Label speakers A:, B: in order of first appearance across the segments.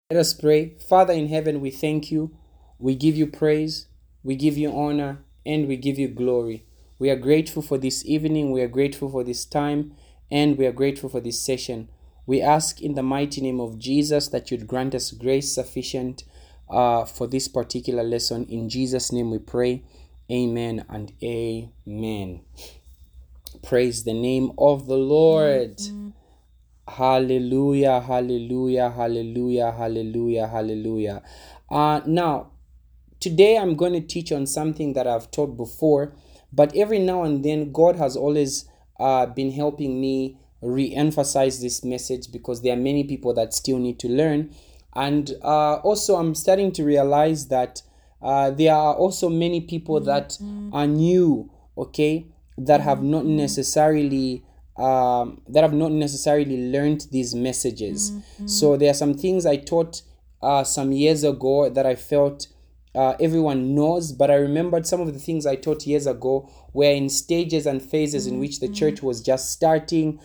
A: Let us pray. Father in heaven, we thank you. We give you praise. We give you honor and we give you glory. We are grateful for this evening. We are grateful for this time and we are grateful for this session. We ask in the mighty name of Jesus that you'd grant us grace sufficient for this particular lesson. In Jesus' name we pray. Amen and amen. Praise the name of the Lord. Hallelujah, hallelujah, hallelujah, hallelujah, hallelujah. Now, today I'm going to teach on something that I've taught before, but every now and then God has always been helping me re-emphasize this message because there are many people that still need to learn. And also I'm starting to realize that there are also many people that are new, okay, that have not necessarily learned these messages. So there are some things I taught some years ago that I felt everyone knows, but I remembered some of the things I taught years ago were in stages and phases in which the church was just starting,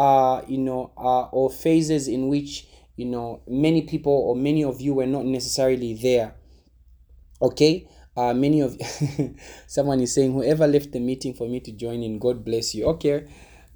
A: or phases in which, many people or many of you were not necessarily there. Okay? Many of someone is saying, whoever left the meeting for me to join in, God bless you. Okay.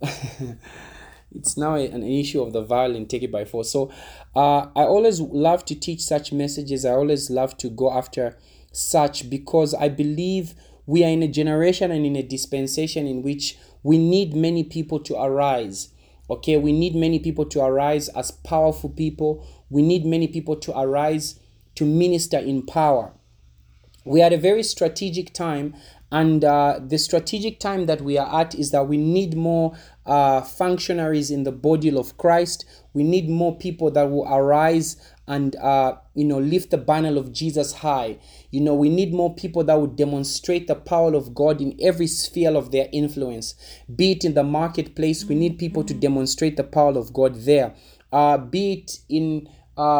A: It's now an issue of the violent, take it by force. So I always love to teach such messages. I always love to go after such because I believe we are in a generation and in a dispensation in which we need many people to arise. Okay, we need many people to arise as powerful people. We need many people to arise to minister in power. We are at a very strategic time, and the strategic time that we are at is that we need more functionaries in the body of Christ. We need more people that will arise and lift the banner of Jesus high. We need more people that will demonstrate the power of God in every sphere of their influence. Be it in the marketplace, we need people to demonstrate the power of God there. Be it in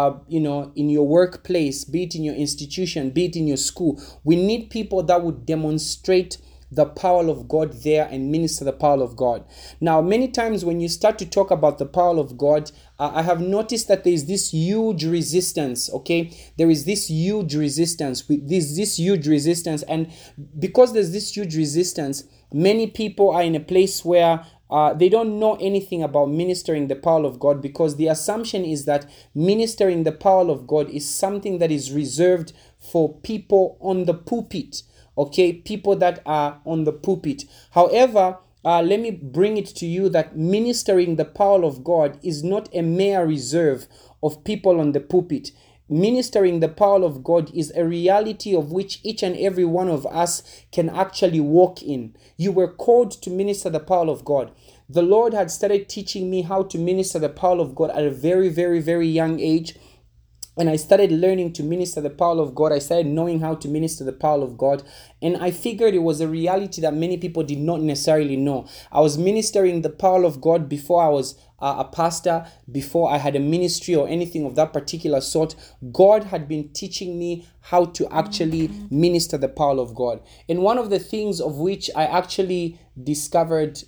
A: in your workplace, be it in your institution, be it in your school. We need people that would demonstrate the power of God there and minister the power of God. Now, many times when you start to talk about the power of God, I have noticed that there is this huge resistance, okay? There is this huge resistance, this huge resistance. And because there's this huge resistance, many people are in a place where they don't know anything about ministering the power of God, because the assumption is that ministering the power of God is something that is reserved for people on the pulpit. Okay, people that are on the pulpit. However, let me bring it to you that ministering the power of God is not a mere reserve of people on the pulpit. Ministering the power of God is a reality of which each and every one of us can actually walk in. You were called to minister the power of God. The Lord had started teaching me how to minister the power of God at a very, very, very young age. And I started learning to minister the power of God. I started knowing how to minister the power of God. And I figured it was a reality that many people did not necessarily know. I was ministering the power of God before I was a pastor, before I had a ministry or anything of that particular sort. God had been teaching me how to actually minister the power of God. And one of the things of which I actually discovered,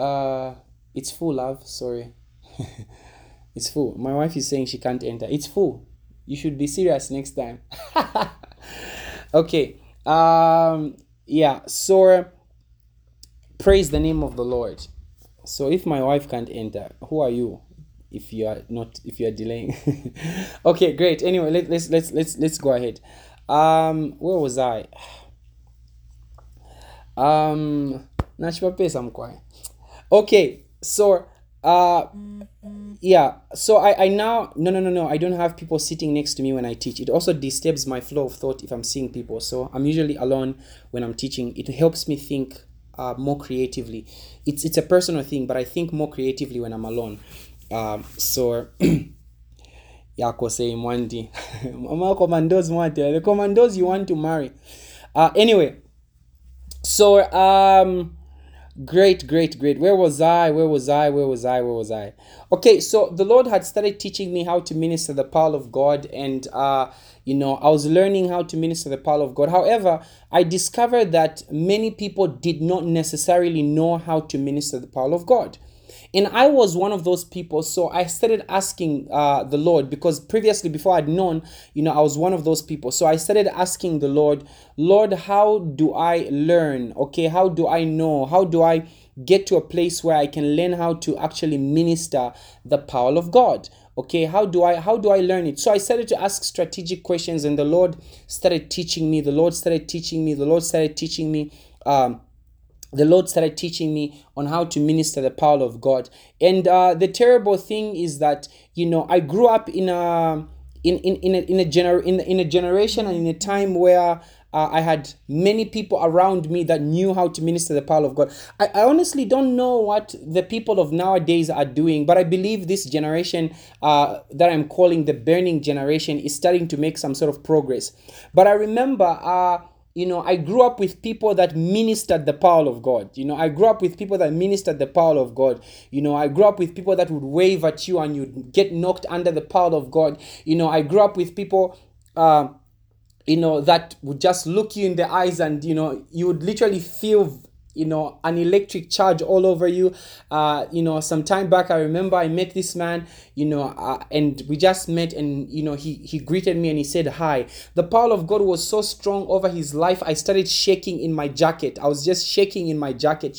A: it's full, love, sorry. It's full. My wife is saying she can't enter. It's full. You should be serious next time. Okay. So praise the name of the Lord. So if my wife can't enter, who are you? If you are delaying. Okay, great. Anyway, let's go ahead. Where was I? Okay, so so I now no, I don't have people sitting next to me when I teach. It also disturbs my flow of thought if I'm seeing people. So I'm usually alone when I'm teaching. It helps me think more creatively. It's a personal thing, but I think more creatively when I'm alone. So yako say Mwandi. Mama commandos want the commandos you want to marry. Anyway, so Great. Where was I? Okay, so the Lord had started teaching me how to minister the power of God, and I was learning how to minister the power of God. However, I discovered that many people did not necessarily know how to minister the power of God. And I was one of those people. So I started asking the Lord, because previously, before I'd known, I was one of those people. So I started asking the Lord, Lord, how do I learn? Okay, how do I know? How do I get to a place where I can learn how to actually minister the power of God? Okay, how do I learn it? So I started to ask strategic questions, and the Lord started teaching me. The Lord started teaching me. The Lord started teaching me on how to minister the power of God. And the terrible thing is that I grew up in a generation and in a time where I had many people around me that knew how to minister the power of God. I honestly don't know what the people of nowadays are doing, but I believe this generation that I'm calling the burning generation is starting to make some sort of progress. But I remember I grew up with people that ministered the power of God. I grew up with people that ministered the power of God. I grew up with people that would wave at you and you'd get knocked under the power of God. I grew up with people that would just look you in the eyes, and you would literally feel an electric charge all over you. Some time back, I remember I met this man, and we just met, and he greeted me and he said hi. The power of God was so strong over his life. I started shaking in my jacket. I was just shaking in my jacket.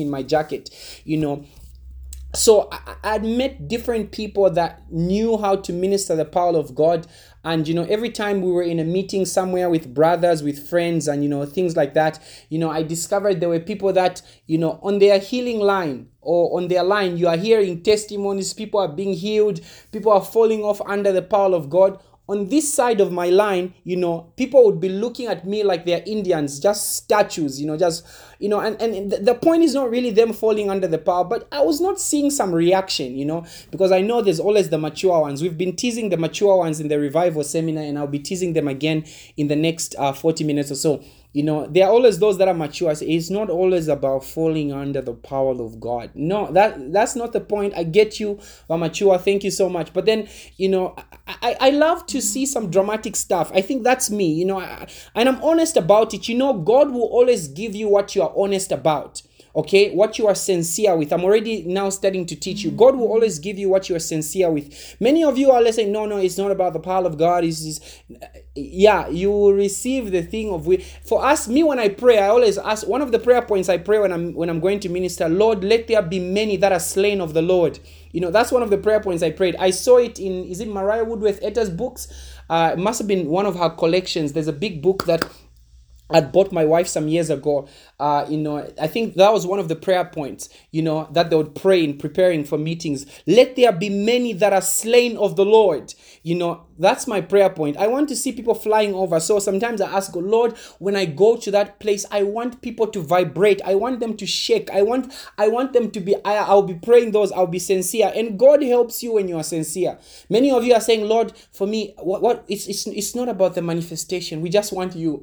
A: So I'd met different people that knew how to minister the power of God. And, every time we were in a meeting somewhere with brothers, with friends, and, things like that, I discovered there were people that, on their healing line or on their line, you are hearing testimonies. People are being healed. People are falling off under the power of God. On this side of my line, people would be looking at me like they're Indians, just statues, and the point is not really them falling under the power, but I was not seeing some reaction, because I know there's always the mature ones. We've been teasing the mature ones in the revival seminar, and I'll be teasing them again in the next 40 minutes or so. There are always those that are mature. It's not always about falling under the power of God. No, that's not the point. I get you, are mature. Thank you so much. But then, I love to see some dramatic stuff. I think that's me, and I'm honest about it. God will always give you what you are honest about. Okay, what you are sincere with. I'm already now starting to teach you. God will always give you what you are sincere with. Many of you are saying, no, it's not about the power of God. You will receive the thing of we. For us, when I pray, I always ask, one of the prayer points I pray when I'm going to minister, Lord, let there be many that are slain of the Lord. That's one of the prayer points I prayed. I saw it in, is it Mariah Woodworth Etta's books? It must have been one of her collections. There's a big book that I'd bought my wife some years ago. I think that was one of the prayer points, that they would pray in preparing for meetings. Let there be many that are slain of the Lord. That's my prayer point. I want to see people flying over. So sometimes I ask God, Lord, when I go to that place, I want people to vibrate. I want them to shake. I want them to be, I'll be praying those. I'll be sincere. And God helps you when you are sincere. Many of you are saying, Lord, for me, what it's not about the manifestation. We just want you.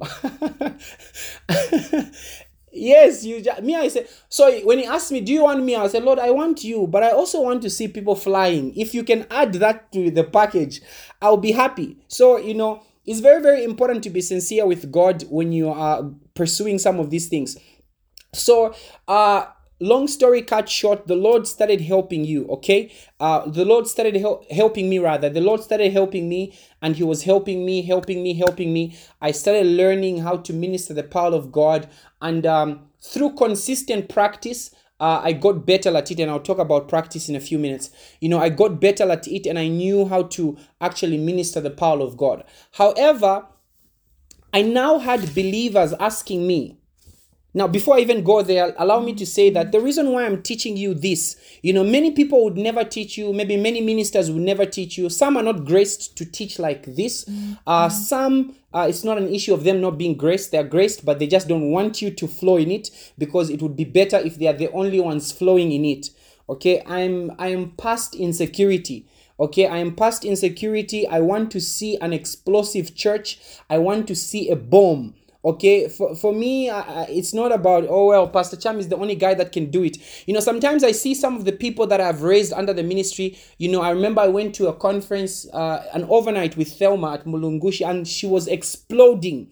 A: Yes, I said, so when he asked me, do you want me? I said, Lord, I want you, but I also want to see people flying. If you can add that to the package, I'll be happy. So, it's very, very important to be sincere with God when you are pursuing some of these things. So, long story cut short, the Lord started helping you, okay? The Lord started helping me, rather. The Lord started helping me, and he was helping me. I started learning how to minister the power of God, and through consistent practice, I got better at it, and I'll talk about practice in a few minutes. I got better at it, and I knew how to actually minister the power of God. However, I now had believers asking me. Now, before I even go there, allow me to say that the reason why I'm teaching you this, many people would never teach you. Maybe many ministers would never teach you. Some are not graced to teach like this. Some, it's not an issue of them not being graced. They're graced, but they just don't want you to flow in it, because it would be better if they are the only ones flowing in it. Okay, I am past insecurity. Okay, I am past insecurity. I want to see an explosive church. I want to see a bomb. Okay, for me, it's not about, oh, well, Pastor Cham is the only guy that can do it. Sometimes I see some of the people that I've raised under the ministry. I remember I went to a conference, an overnight with Thelma at Mulungushi, and she was exploding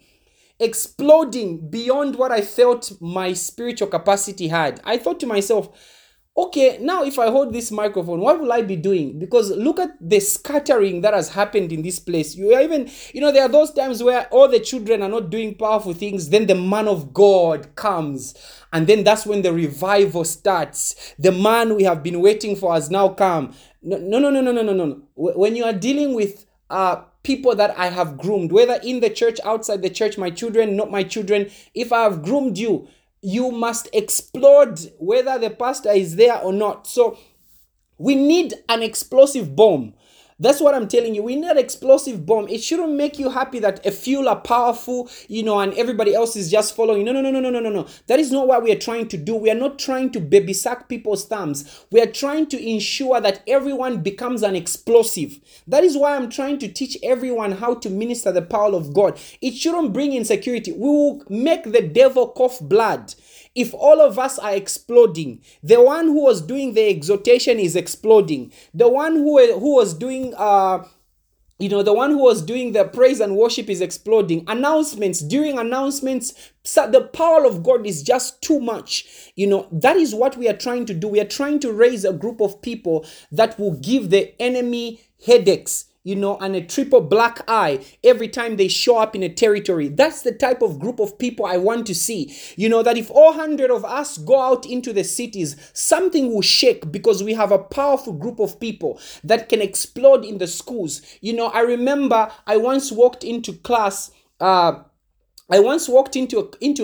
A: beyond what I felt my spiritual capacity had. I thought to myself, Okay, now if I hold this microphone, what will I be doing? Because look at the scattering that has happened in this place. You are even, there are those times where all the children are not doing powerful things. Then the man of God comes. And then that's when the revival starts. The man we have been waiting for has now come. No, no, no, no, no, no, no, no. When you are dealing with people that I have groomed, whether in the church, outside the church, my children, not my children, if I have groomed you, you must explode whether the pastor is there or not. So we need an explosive bomb. That's what I'm telling you. We need an explosive bomb. It shouldn't make you happy that a few are powerful, and everybody else is just following. No, no, no, no, no, no, no, no. That is not what we are trying to do. We are not trying to baby sack people's thumbs. We are trying to ensure that everyone becomes an explosive. That is why I'm trying to teach everyone how to minister the power of God. It shouldn't bring insecurity. We will make the devil cough blood. If all of us are exploding, the one who was doing the exhortation is exploding. The one who was doing the one who was doing the praise and worship is exploding. During announcements, the power of God is just too much. That is what we are trying to do. We are trying to raise a group of people that will give the enemy headaches, and a triple black eye every time they show up in a territory. That's the type of group of people I want to see. That if all 100 of us go out into the cities, something will shake because we have a powerful group of people that can explode in the schools. I remember I once walked into class. I once walked into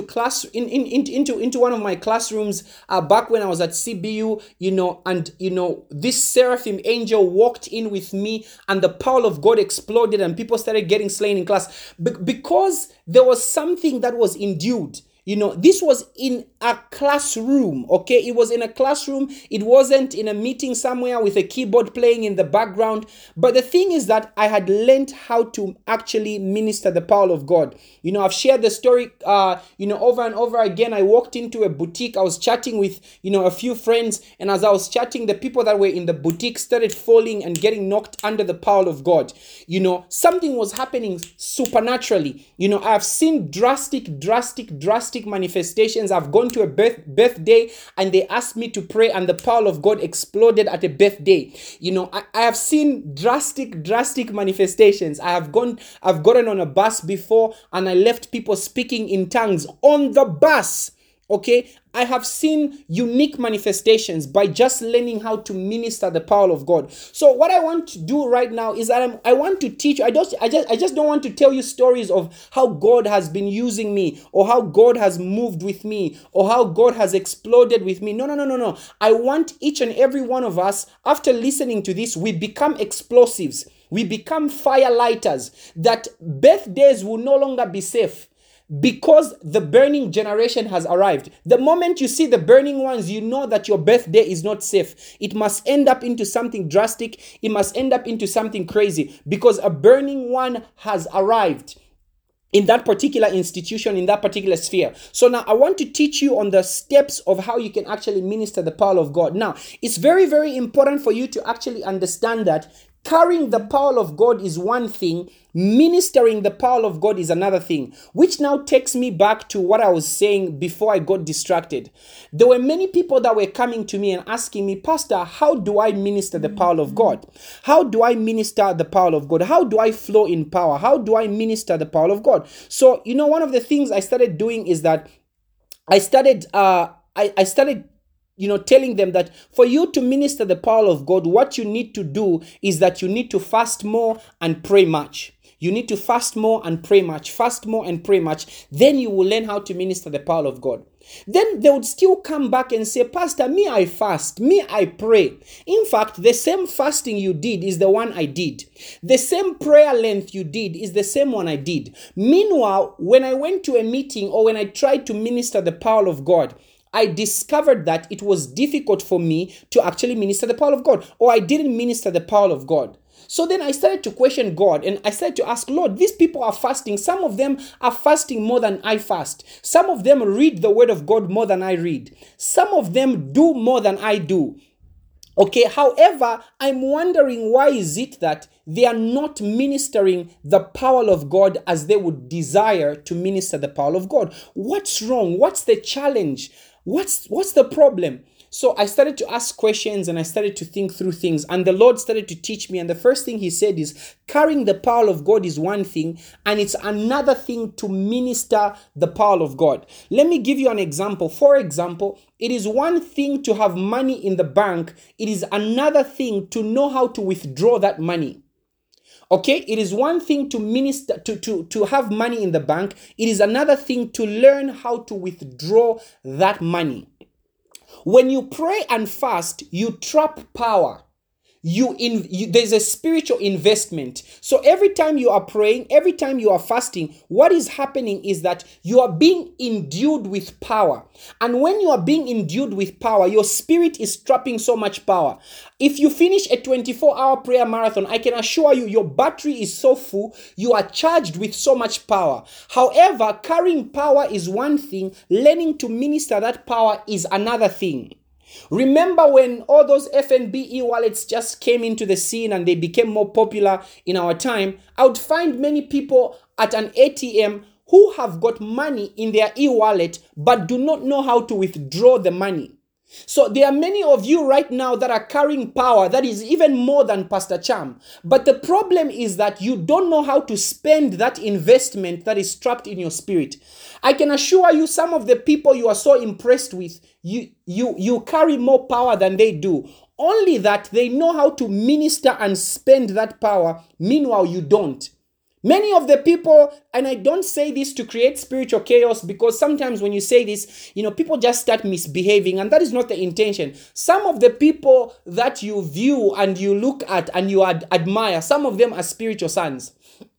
A: one of my classrooms back when I was at CBU, and this seraphim angel walked in with me, and the power of God exploded, and people started getting slain in class because there was something that was endued. This was in a classroom, okay? It was in a classroom. It wasn't in a meeting somewhere with a keyboard playing in the background. But the thing is that I had learned how to actually minister the power of God. I've shared the story, over and over again. I walked into a boutique. I was chatting with, a few friends. And as I was chatting, the people that were in the boutique started falling and getting knocked under the power of God. Something was happening supernaturally. I've seen drastic manifestations. I've gone to a birthday and they asked me to pray and the power of God exploded at a birthday. I have seen drastic manifestations. I've gotten on a bus before and I left people speaking in tongues on the bus. Okay, I have seen unique manifestations by just learning how to minister the power of God. So what I want to do right now is that I want to teach you. I just don't want to tell you stories of how God has been using me or how God has moved with me or how God has exploded with me. No. I want each and every one of us, after listening to this, we become explosives. We become fire lighters, that birthdays will no longer be safe. Because the burning generation has arrived. The moment you see the burning ones, you know that your birthday is not safe. It must end up into something drastic. It must end up into something crazy because a burning one has arrived in that particular institution, in that particular sphere. So now I want to teach you on the steps of how you can actually minister the power of God. Now, it's very, very important for you to actually understand that carrying the power of God is one thing, ministering the power of God is another thing, which now takes me back to what I was saying before I got distracted. There were many people that were coming to me and asking me, Pastor, how do I minister the power of God? How do I minister the power of God? How do I flow in power? How do I minister the power of God? So, one of the things I started doing is that I started telling them that for you to minister the power of God, what you need to do is that you need to fast more and pray much. You need to fast more and pray much. Fast more and pray much. Then you will learn how to minister the power of God. Then they would still come back and say, Pastor, me I fast, me I pray. In fact, the same fasting you did is the one I did. The same prayer length you did is the same one I did. Meanwhile, when I went to a meeting or when I tried to minister the power of God, I discovered that it was difficult for me to actually minister the power of God, or I didn't minister the power of God. So then I started to question God and I started to ask, Lord, these people are fasting. Some of them are fasting more than I fast. Some of them read the word of God more than I read. Some of them do more than I do. Okay, however, I'm wondering why is it that they are not ministering the power of God as they would desire to minister the power of God? What's wrong? What's the challenge? What's the problem? So I started to ask questions and I started to think through things, and the Lord started to teach me. And the first thing He said is, carrying the power of God is one thing, and it's another thing to minister the power of God. Let me give you an example. For example, it is one thing to have money in the bank. It is another thing to know how to withdraw that money. Okay, it is one thing to minister, to have money in the bank. It is another thing to learn how to withdraw that money. When you pray and fast, you trap power. There's a spiritual investment. So every time you are praying, every time you are fasting, what is happening is that you are being endued with power. And when you are being endued with power, your spirit is trapping so much power. If you finish a 24-hour prayer marathon, I can assure you your battery is so full, you are charged with so much power. However, carrying power is one thing, learning to minister that power is another thing. Remember when all those FNB e-wallets just came into the scene and they became more popular in our time, I would find many people at an ATM who have got money in their e-wallet but do not know how to withdraw the money. So there are many of you right now that are carrying power that is even more than Pastor Cham. But the problem is that you don't know how to spend that investment that is trapped in your spirit. I can assure you, some of the people you are so impressed with, you carry more power than they do. Only that they know how to minister and spend that power. Meanwhile, you don't. Many of the people, and I don't say this to create spiritual chaos, because sometimes when you say this, people just start misbehaving, and that is not the intention. Some of the people that you view and you look at and you admire, some of them are spiritual sons.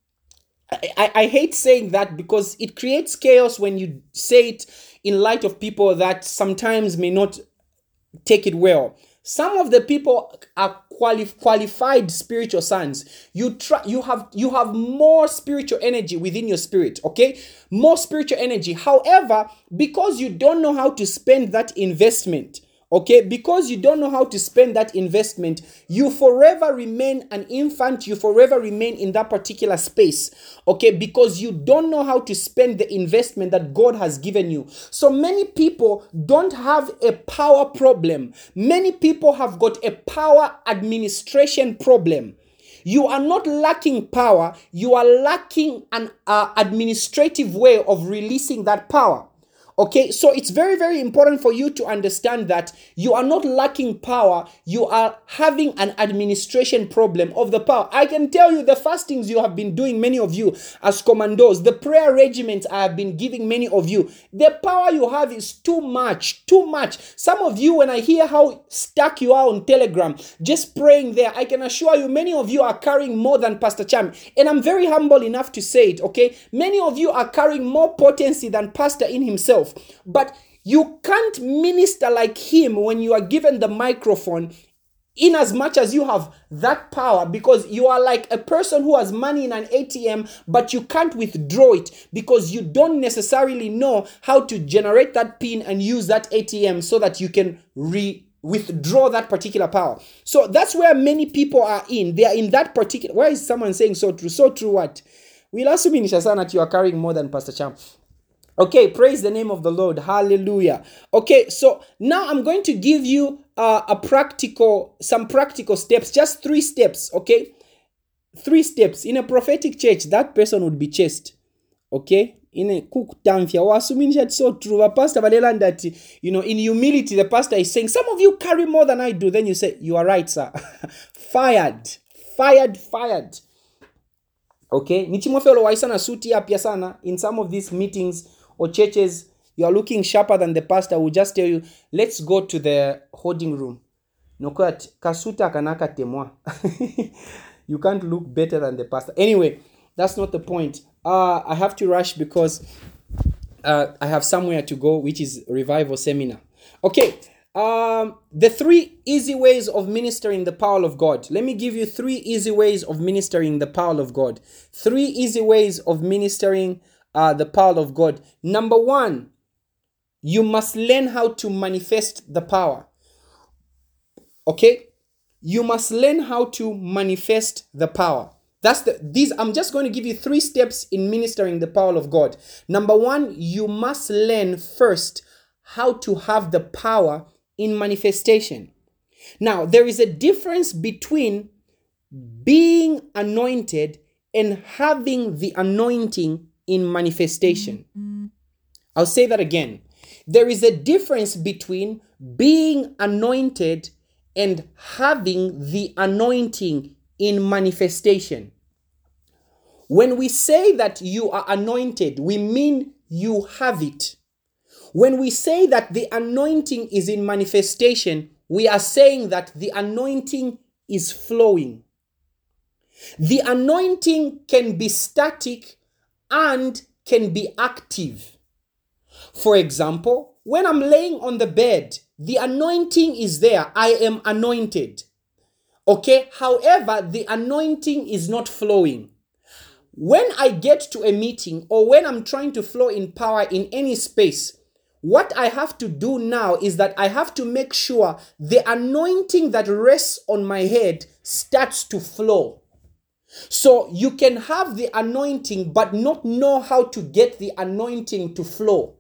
A: I hate saying that because it creates chaos when you say it in light of people that sometimes may not take it well. Some of the people are qualified spiritual sons. You have more spiritual energy within your spirit, okay? More spiritual energy. However, because you don't know how to spend that investment, okay, because you don't know how to spend that investment, you forever remain an infant. You forever remain in that particular space, okay, because you don't know how to spend the investment that God has given you. So many people don't have a power problem. Many people have got a power administration problem. You are not lacking power. You are lacking an administrative way of releasing that power. Okay, so it's very, very important for you to understand that you are not lacking power. You are having an administration problem of the power. I can tell you the fastings you have been doing, many of you as commandos, the prayer regiments I have been giving many of you, the power you have is too much, too much. Some of you, when I hear how stuck you are on Telegram, just praying there, I can assure you many of you are carrying more than Pastor Cham. And I'm very humble enough to say it, okay? Many of you are carrying more potency than Pastor in himself. But you can't minister like him when you are given the microphone, in as much as you have that power, because you are like a person who has money in an ATM, but you can't withdraw it because you don't necessarily know how to generate that PIN and use that ATM so that you can withdraw that particular power. So that's where many people are in. They are in that particular. Why is someone saying so true? So true what? We'll assume that you are carrying more than Pastor Cham. Okay, praise the name of the Lord. Hallelujah. Okay, so now I'm going to give you some practical steps, just 3 steps, okay? 3 steps. In a prophetic church, that person would be chased, okay? In a cook tamfia, or assuming that's so true. A pastor Valeland that, in humility, the pastor is saying, some of you carry more than I do. Then you say, you are right, sir. Fired. Okay? Nichimofelo waisana suti apia sana in some of these meetings or churches, you are looking sharper than the pastor. Will just tell you, let's go to the holding room. Nokat kasuta kanaka temwa. You can't look better than the pastor. Anyway, that's not the point. I have to rush because I have somewhere to go, which is revival seminar. Okay. The 3 easy ways of ministering the power of God. Let me give you 3 easy ways of ministering the power of God. 3 easy ways of ministering the power of God. Number 1, you must learn how to manifest the power. Okay? You must learn how to manifest the power. I'm just going to give you 3 steps in ministering the power of God. Number 1, you must learn first how to have the power in manifestation. Now, there is a difference between being anointed and having the anointing in manifestation. I'll say that again. There is a difference between being anointed and having the anointing in manifestation. When we say that you are anointed, we mean you have it. When we say that the anointing is in manifestation, we are saying that the anointing is flowing. The anointing can be static and can be active. For example, when I'm laying on the bed, the anointing is there. I am anointed. Okay? However, the anointing is not flowing. When I get to a meeting or when I'm trying to flow in power in any space, what I have to do now is that I have to make sure the anointing that rests on my head starts to flow. So you can have the anointing but not know how to get the anointing to flow.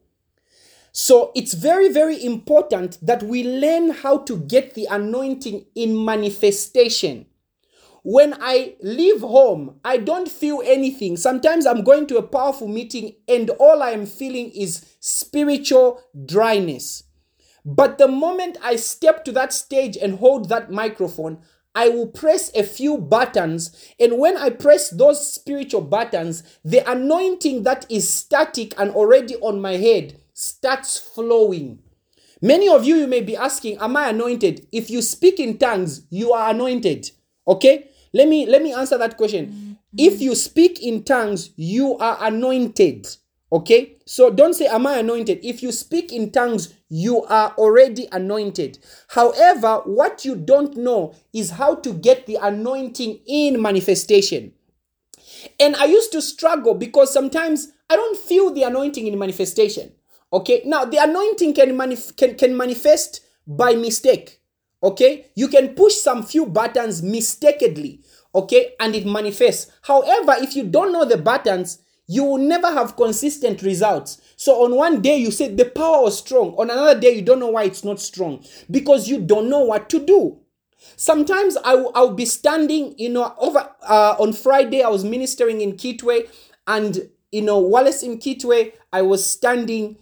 A: So it's very, very important that we learn how to get the anointing in manifestation. When I leave home, I don't feel anything. Sometimes I'm going to a powerful meeting and all I am feeling is spiritual dryness. But the moment I step to that stage and hold that microphone, I will press a few buttons, and when I press those spiritual buttons, the anointing that is static and already on my head starts flowing. Many of you may be asking, am I anointed? If you speak in tongues, you are anointed. Okay? Let me answer that question. If you speak in tongues, you are anointed. Okay? So don't say, am I anointed? If you speak in tongues, you are already anointed. However, what you don't know is how to get the anointing in manifestation. And I used to struggle because sometimes I don't feel the anointing in manifestation. Okay? Now, the anointing can manifest by mistake. Okay? You can push some few buttons mistakenly. Okay? And it manifests. However, if you don't know the buttons, you will never have consistent results. So on one day you said the power was strong. On another day you don't know why it's not strong. Because you don't know what to do. Sometimes I'll be standing, over on Friday I was ministering in Kitwe. And, Wallace in Kitwe, I was standing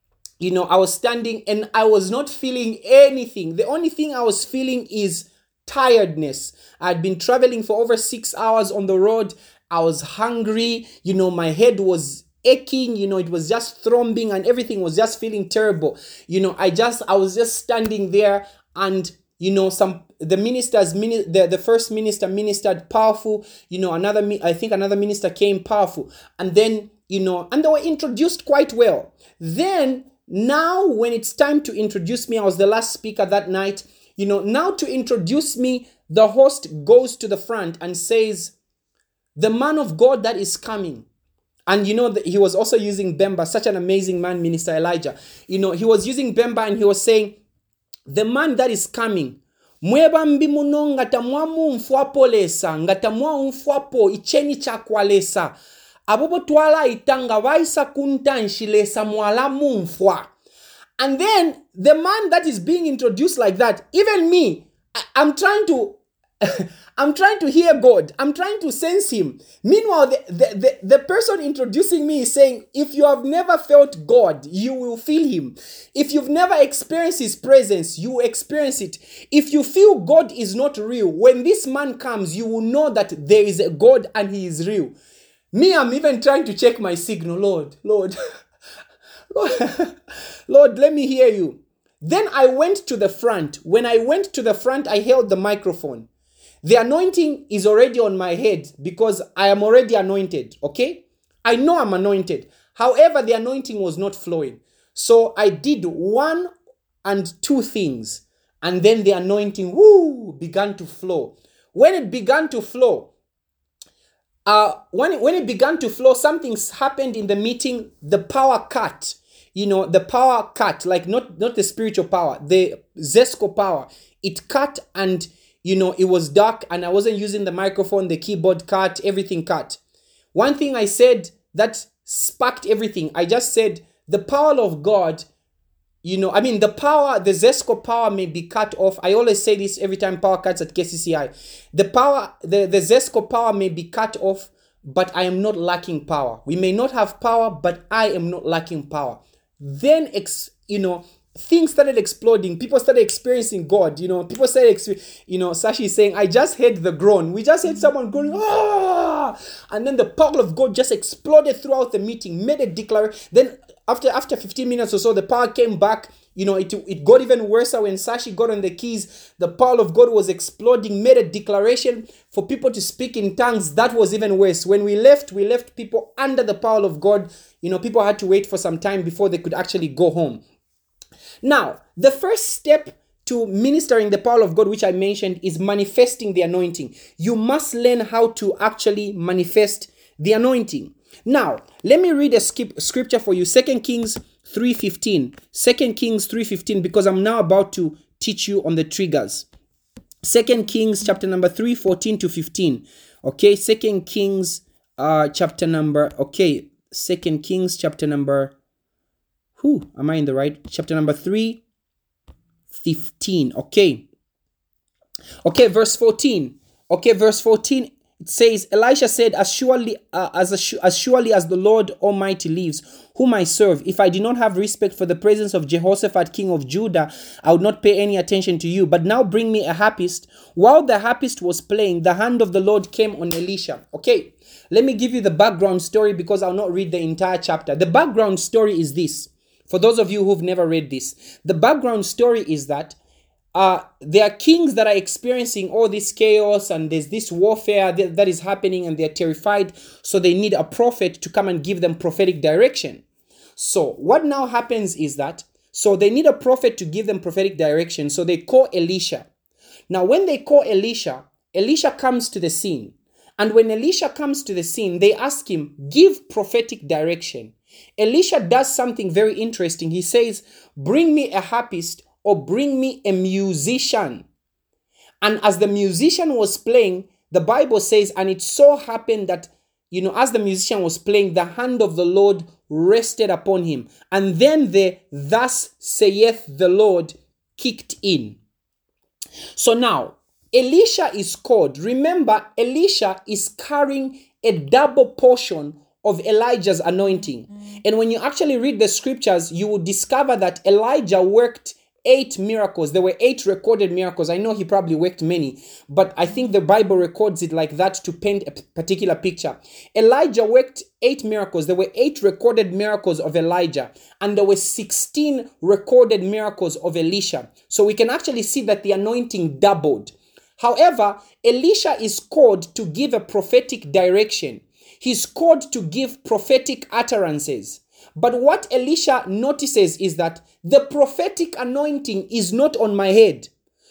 A: and I was not feeling anything. The only thing I was feeling is tiredness. I'd been traveling for over 6 hours on the road. I was hungry, my head was aching, it was just throbbing and everything was just feeling terrible. I was just standing there and, the first minister ministered powerful, another minister came powerful. And then, and they were introduced quite well. Then, now when it's time to introduce me, I was the last speaker that night, now to introduce me, the host goes to the front and says, the man of God that is coming. And he was also using Bemba, such an amazing man, Minister Elijah. He was using Bemba and he was saying, the man that is coming, mweba mbi muno ngatamwamu mfwapo lesa, ngatamwa mfwapo icheni chakwalesa, abobo twala itanga waisa kuntanshilesa mwalamu mfwa. And then the man that is being introduced like that, even me, I'm trying to hear God. I'm trying to sense him. Meanwhile, the person introducing me is saying, if you have never felt God, you will feel him. If you've never experienced his presence, you will experience it. If you feel God is not real, when this man comes, you will know that there is a God and he is real. Me, I'm even trying to check my signal. Lord, Lord, let me hear you. Then I went to the front. When I went to the front, I held the microphone. The anointing is already on my head because I am already anointed, okay? I know I'm anointed. However, the anointing was not flowing. So I did one and two things. And then the anointing, began to flow. When it began to flow, something happened in the meeting. The power cut. The power cut, like not the spiritual power, the Zesco power. It cut and it was dark and I wasn't using the microphone, the keyboard cut, everything cut. One thing I said that sparked everything, I just said, the power of God the power, the Zesco power may be cut off. I always say this every time power cuts at KCCI. The Zesco power may be cut off, but I am not lacking power. We may not have power, but I am not lacking power. Then, things started exploding. People started experiencing God. People started, Sashi is saying, I just heard the groan. We just heard someone going, ah! And then the power of God just exploded throughout the meeting, made a declaration. Then after 15 minutes or so, the power came back. It got even worse when Sashi got on the keys. The power of God was exploding, made a declaration for people to speak in tongues. That was even worse. When we left people under the power of God. People had to wait for some time before they could actually go home. Now, the first step to ministering the power of God, which I mentioned, is manifesting the anointing. You must learn how to actually manifest the anointing. Now, let me read a scripture for you. 2 Kings 3:15. 2 Kings 3:15, because I'm now about to teach you on the triggers. 2 Kings chapter number 3, 14 to 15. Okay, 2 Kings chapter number, 2 Kings chapter number, am I in the right? Chapter number 3, 15. Okay, verse 14. Verse 14. It says, Elisha said, as surely as the Lord Almighty lives, whom I serve, if I did not have respect for the presence of Jehoshaphat, king of Judah, I would not pay any attention to you. But now bring me a harpist. While the harpist was playing, the hand of the Lord came on Elisha. Okay, let me give you the background story, because I'll not read the entire chapter. The background story is this. For those of you who've never read this, the background story is that there are kings that are experiencing all this chaos, and there's this warfare that is happening, and they're terrified. So they need a prophet to come and give them prophetic direction. So what now happens is that, so they need a prophet to give them prophetic direction. So they call Elisha. Now, when they call Elisha, Elisha comes to the scene. And when Elisha comes to the scene, they ask him, give prophetic direction. Elisha does something very interesting. He says, bring me a harpist, or bring me a musician. And as the musician was playing, the Bible says, and it so happened that, as the musician was playing, the hand of the Lord rested upon him. And then the thus saith the Lord kicked in. So now, Elisha is called. Remember, Elisha is carrying a double portion of Elijah's anointing. And when you actually read the scriptures, you will discover that Elijah worked 8 miracles. There were 8 recorded miracles. I know he probably worked many, but I think the Bible records it like that to paint a particular picture. Elijah worked 8 miracles. There were 8 recorded miracles of Elijah, and there were 16 recorded miracles of Elisha. So we can actually see that the anointing doubled. However, Elisha is called to give a prophetic direction. He's called to give prophetic utterances. But what Elisha notices is that the prophetic anointing is not on my head.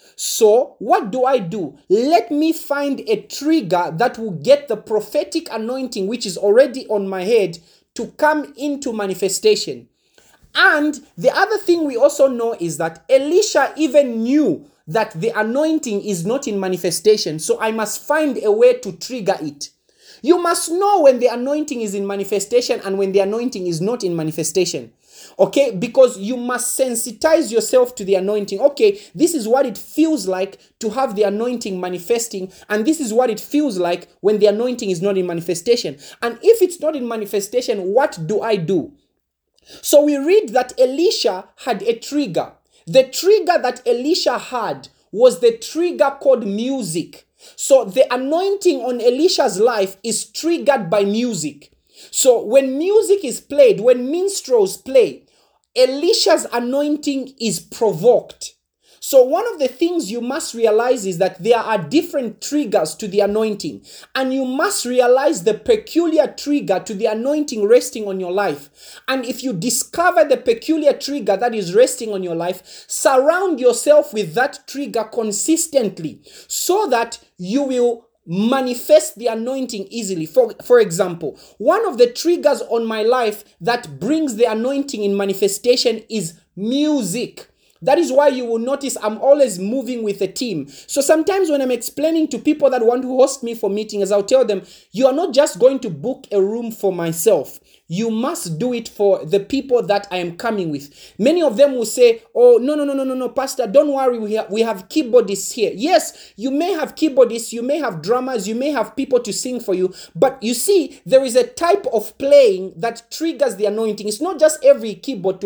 A: So what do? Let me find a trigger that will get the prophetic anointing, which is already on my head, to come into manifestation. And the other thing we also know is that Elisha even knew that the anointing is not in manifestation. So I must find a way to trigger it. You must know when the anointing is in manifestation and when the anointing is not in manifestation. Okay, because you must sensitize yourself to the anointing. Okay, this is what it feels like to have the anointing manifesting, and this is what it feels like when the anointing is not in manifestation. And if it's not in manifestation, what do? So we read that Elisha had a trigger. The trigger that Elisha had was the trigger called music. So the anointing on Elisha's life is triggered by music. So when music is played, when minstrels play, Elisha's anointing is provoked. So one of the things you must realize is that there are different triggers to the anointing, and you must realize the peculiar trigger to the anointing resting on your life. And if you discover the peculiar trigger that is resting on your life, surround yourself with that trigger consistently so that you will manifest the anointing easily. For example, one of the triggers on my life that brings the anointing in manifestation is music. That is why you will notice I'm always moving with a team. So sometimes when I'm explaining to people that want to host me for meetings, I'll tell them, you are not just going to book a room for myself. You must do it for the people that I am coming with. Many of them will say, oh, no, Pastor, don't worry, we have keyboardists here. Yes, you may have keyboardists, you may have drummers, you may have people to sing for you, but you see, there is a type of playing that triggers the anointing. It's not just every keyboard.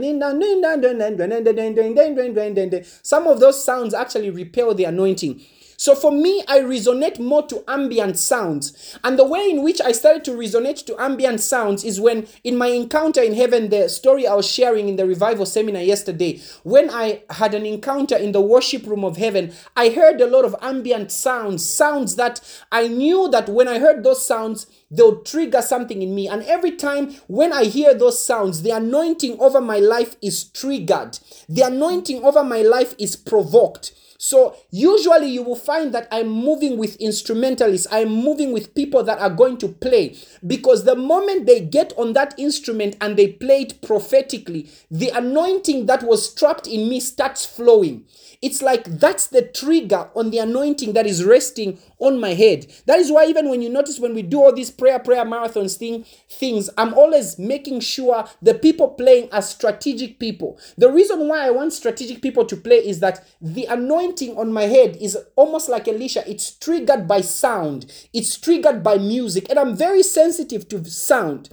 A: Some of those sounds actually repel the anointing. So for me, I resonate more to ambient sounds. And the way in which I started to resonate to ambient sounds is when, in my encounter in heaven, the story I was sharing in the revival seminar yesterday, when I had an encounter in the worship room of heaven, I heard a lot of ambient sounds that I knew that when I heard those sounds, they'll trigger something in me. And every time when I hear those sounds, the anointing over my life is triggered. The anointing over my life is provoked. So usually you will find that I'm moving with instrumentalists. I'm moving with people that are going to play, because the moment they get on that instrument and they play it prophetically, the anointing that was trapped in me starts flowing. It's like that's the trigger on the anointing that is resting on my head. That is why even when you notice when we do all these prayer marathons things, I'm always making sure the people playing are strategic people. The reason why I want strategic people to play is that the anointing on my head is almost like Elisha. It's triggered by sound. It's triggered by music. And I'm very sensitive to sound.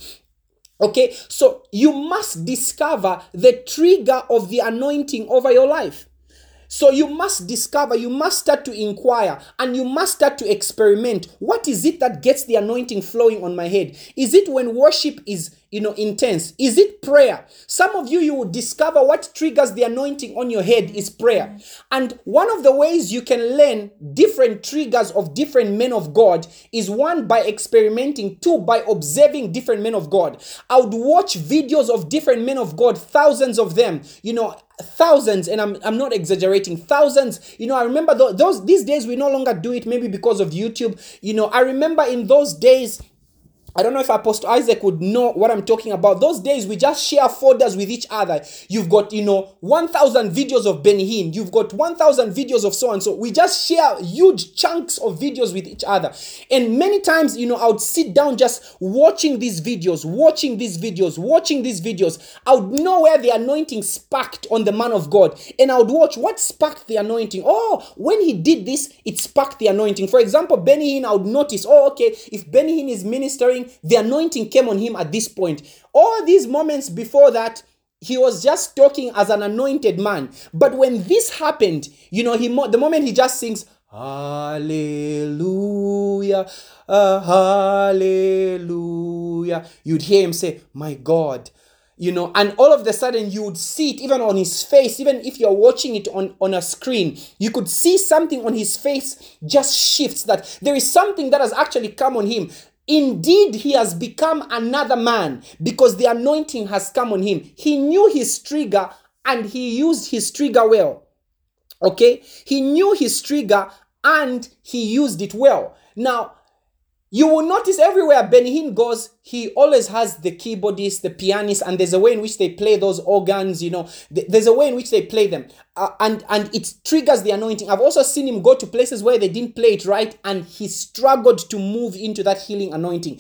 A: Okay, so you must discover the trigger of the anointing over your life. So you must discover, you must start to inquire, and you must start to experiment. What is it that gets the anointing flowing on my head? Is it when worship is, intense? Is it prayer? Some of you will discover what triggers the anointing on your head is prayer. And one of the ways you can learn different triggers of different men of God is, one, by experimenting, two, by observing different men of God. I would watch videos of different men of God, thousands of them, thousands, and I'm not exaggerating, thousands. I remember these days we no longer do it, maybe because of YouTube. I remember in those days, I don't know if Apostle Isaac would know what I'm talking about. Those days, we just share folders with each other. You've got, 1,000 videos of Benny Hinn. You've got 1,000 videos of so-and-so. We just share huge chunks of videos with each other. And many times, I would sit down just watching these videos. I would know where the anointing sparked on the man of God. And I would watch what sparked the anointing. Oh, when he did this, it sparked the anointing. For example, Benny Hinn, I would notice, if Benny Hinn is ministering, the anointing came on him at this point. All these moments before that, he was just talking as an anointed man. But when this happened, the moment he just sings, hallelujah, hallelujah, you'd hear him say, my God. And all of a sudden you would see it even on his face. Even if you're watching it on a screen, you could see something on his face just shifts, that there is something that has actually come on him. Indeed, he has become another man because the anointing has come on him. He knew his trigger and he used his trigger well. Okay? He knew his trigger and he used it well. Now, you will notice everywhere Benny Hinn goes, he always has the keyboardist, the pianist, and there's a way in which they play those organs, there's a way in which they play them. And it triggers the anointing. I've also seen him go to places where they didn't play it right, and he struggled to move into that healing anointing.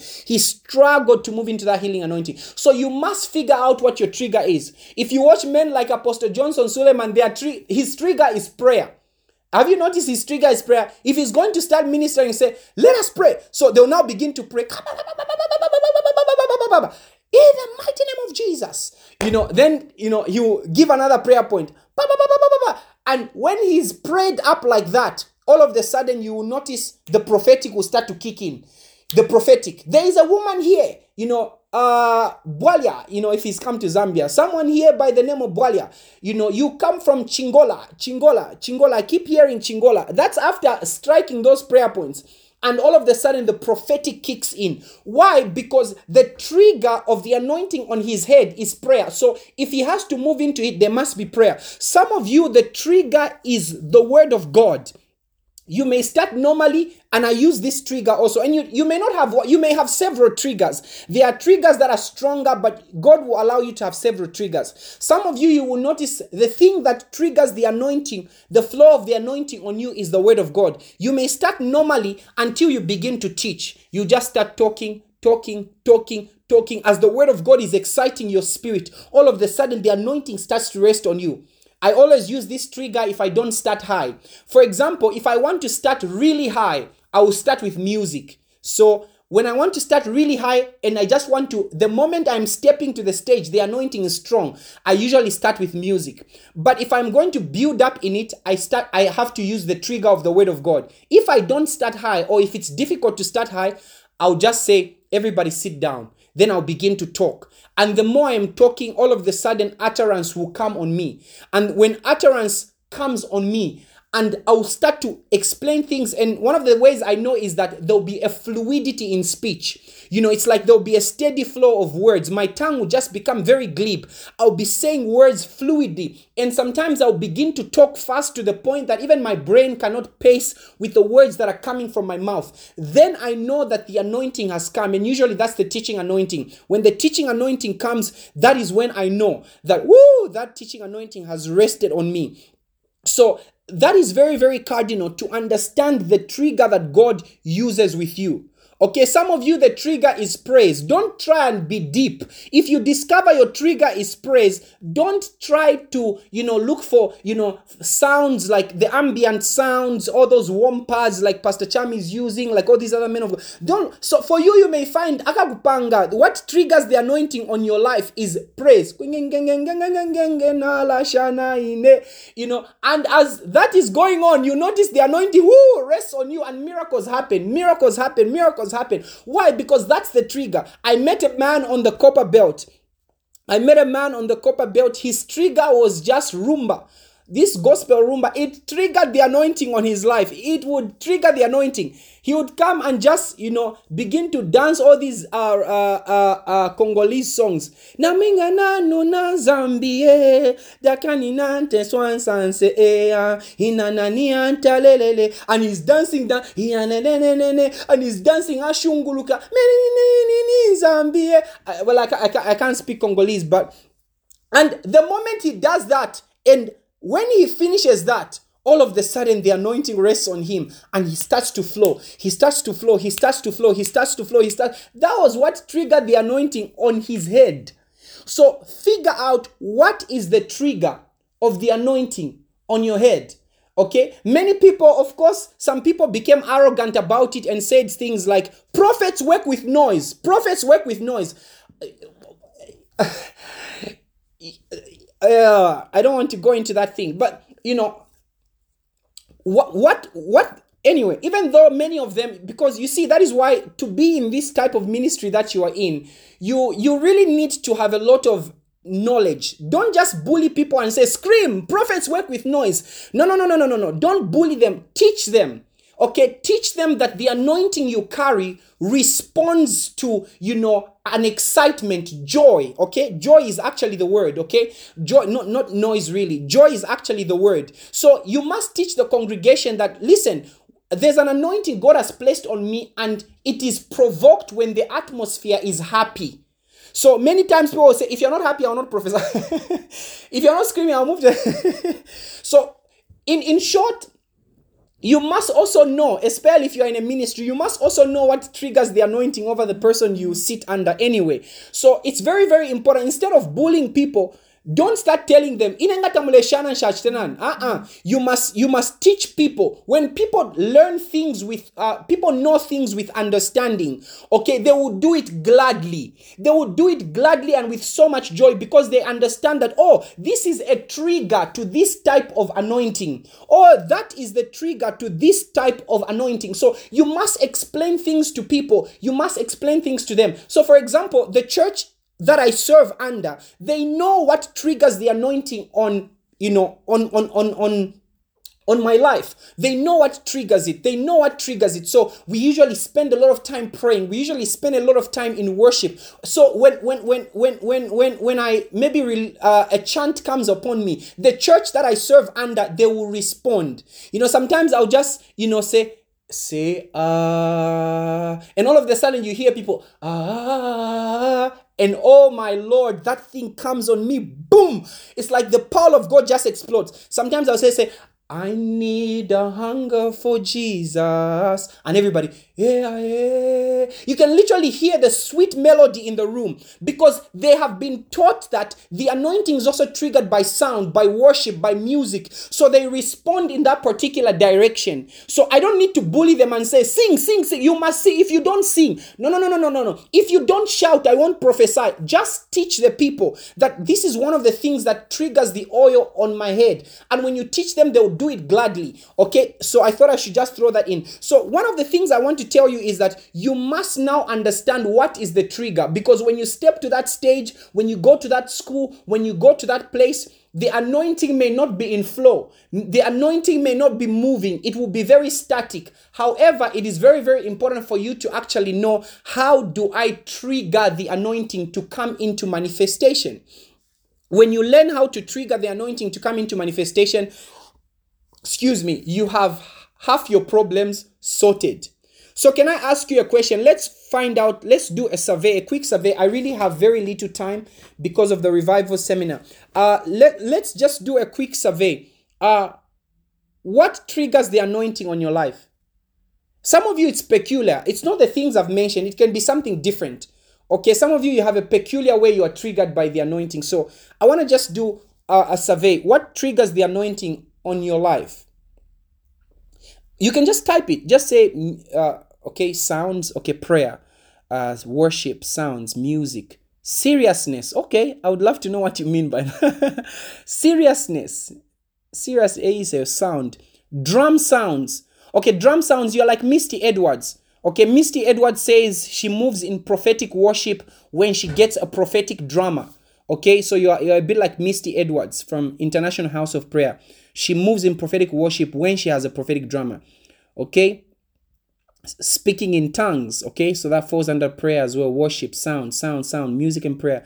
A: So you must figure out what your trigger is. If you watch men like Apostle Johnson Suleiman, his trigger is prayer. Have you noticed his trigger is prayer? If he's going to start ministering and say, let us pray. So they'll now begin to pray. In the mighty name of Jesus. Then, he will give another prayer point. And when he's prayed up like that, all of a sudden you will notice the prophetic will start to kick in. The prophetic. There is a woman here, Bwalia, if he's come to Zambia, someone here by the name of Bwalia, you come from Chingola, I keep hearing Chingola. That's after striking those prayer points. And all of a sudden the prophetic kicks in. Why? Because the trigger of the anointing on his head is prayer. So if he has to move into it, there must be prayer. Some of you, the trigger is the word of God. You may start normally, and I use this trigger also. And you may not have, you may have several triggers. There are triggers that are stronger, but God will allow you to have several triggers. Some of you, you will notice the thing that triggers the anointing, the flow of the anointing on you is the word of God. You may start normally until you begin to teach. You just start talking. As the word of God is exciting your spirit, all of a sudden the anointing starts to rest on you. I always use this trigger if I don't start high. For example, if I want to start really high, I will start with music. So when I want to start really high and I just want to, the moment I'm stepping to the stage, the anointing is strong, I usually start with music. But if I'm going to build up in it, I have to use the trigger of the word of God. If I don't start high, or if it's difficult to start high, I'll just say, everybody sit down. Then I'll begin to talk. And the more I'm talking, all of a sudden utterance will come on me. And when utterance comes on me, and I'll start to explain things. And one of the ways I know is that there'll be a fluidity in speech. It's like there'll be a steady flow of words. My tongue will just become very glib. I'll be saying words fluidly. And sometimes I'll begin to talk fast to the point that even my brain cannot pace with the words that are coming from my mouth. Then I know that the anointing has come. And usually that's the teaching anointing. When the teaching anointing comes, that is when I know that, that teaching anointing has rested on me. So that is very, very cardinal to understand the trigger that God uses with you. Okay, some of you, the trigger is praise. Don't try and be deep. If you discover your trigger is praise, don't try to, look for, sounds like the ambient sounds, all those whompers like Pastor Cham is using, like all these other men of God. So for you, you may find, akakupanga, what triggers the anointing on your life is praise. And as that is going on, you notice the anointing rests on you and miracles happen. Why? Because that's the trigger. I met a man on the copper belt. His trigger was just rumba. This gospel rumba, it triggered the anointing on his life. It would trigger the anointing. He would come and just, begin to dance all these Congolese songs. Namingana nuna Zambie, dakaninante swansanse inanani antalelele, and he's dancing down, and he's dancing ashunguluka, Zambie. Well, I can't speak Congolese, but, and the moment he does that, and when he finishes that, all of a sudden the anointing rests on him and he starts to flow. That was what triggered the anointing on his head. So figure out what is the trigger of the anointing on your head. Okay, many people, of course, some people became arrogant about it and said things like, prophets work with noise. I don't want to go into that thing, but anyway, even though many of them, because you see, that is why to be in this type of ministry that you are in, you really need to have a lot of knowledge. Don't just bully people and say, scream, prophets work with noise. No. Don't bully them. Teach them. Okay, teach them that the anointing you carry responds to, an excitement, joy. Okay, joy is actually the word. Okay, joy, not noise really. Joy is actually the word. So you must teach the congregation that, listen, there's an anointing God has placed on me, and it is provoked when the atmosphere is happy. So many times people will say, if you're not happy, I'll not prophesy. If you're not screaming, I'll move to. So in short, you must also know, especially if you're in a ministry, you must also know what triggers the anointing over the person you sit under anyway. So it's very, very important. Instead of bullying people, don't start telling them, you must teach people. When people learn things with, people know things with understanding, okay, they will do it gladly. They will do it gladly and with so much joy, because they understand that, this is a trigger to this type of anointing. That is the trigger to this type of anointing. So you must explain things to people. You must explain things to them. So for example, the church that I serve under, they know what triggers the anointing on on my life. They know what triggers it. They know what triggers it. So we usually spend a lot of time praying. We usually spend a lot of time in worship. So when I maybe a chant comes upon me, the church that I serve under, they will respond. Sometimes I'll just say and all of a sudden you hear people and oh my Lord, that thing comes on me, boom. It's like the power of God just explodes. Sometimes I'll say I need a hunger for Jesus. And everybody, yeah. You can literally hear the sweet melody in the room because they have been taught that the anointing is also triggered by sound, by worship, by music. So they respond in that particular direction. So I don't need to bully them and say, sing. You must sing. If you don't sing, no. If you don't shout, I won't prophesy. Just teach the people that this is one of the things that triggers the oil on my head. And when you teach them, they'll do it gladly. Okay, so I thought I should just throw that in. So one of the things I want to tell you is that you must now understand what is the trigger, because when you step to that stage, when you go to that school, when you go to that place, the anointing may not be in flow. The anointing may not be moving. It will be very static. However, it is very, very important for you to actually know, how do I trigger the anointing to come into manifestation? When you learn how to trigger the anointing to come into manifestation, you have half your problems sorted. So can I ask you a question? Let's find out. Let's do a quick survey. I really have very little time because of the revival seminar. Let's just do a quick survey. What triggers the anointing on your life? Some of you, it's peculiar. It's not the things I've mentioned. It can be something different. Okay, some of you have a peculiar way you are triggered by the anointing. So I want to just do a survey. What triggers the anointing on your life? You can just type it. Just say, sounds, prayer, worship, sounds, music, seriousness. Okay, I would love to know what you mean by that. Seriousness. Serious is a sound. Drum sounds. Okay, drum sounds, you're like Misty Edwards. Okay, Misty Edwards says she moves in prophetic worship when she gets a prophetic drummer. Okay, so you're a bit like Misty Edwards from International House of Prayer. She moves in prophetic worship when she has a prophetic drummer. Okay, speaking in tongues. Okay, so that falls under prayer as well. Worship, sound, music and prayer.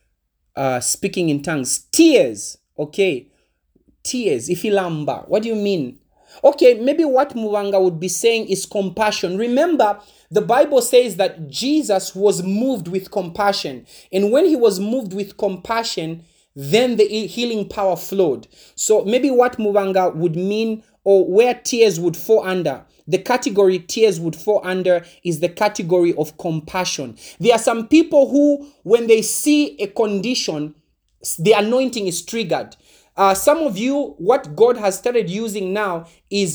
A: Speaking in tongues. Tears. Okay, tears. Ifilamba. What do you mean? Okay, maybe what Muvanga would be saying is compassion. Remember, the Bible says that Jesus was moved with compassion. And when he was moved with compassion, then the healing power flowed. So maybe what Muvanga would mean, or where tears would fall under, the category tears would fall under is the category of compassion. There are some people who, when they see a condition, the anointing is triggered. Some of you, what God has started using now is,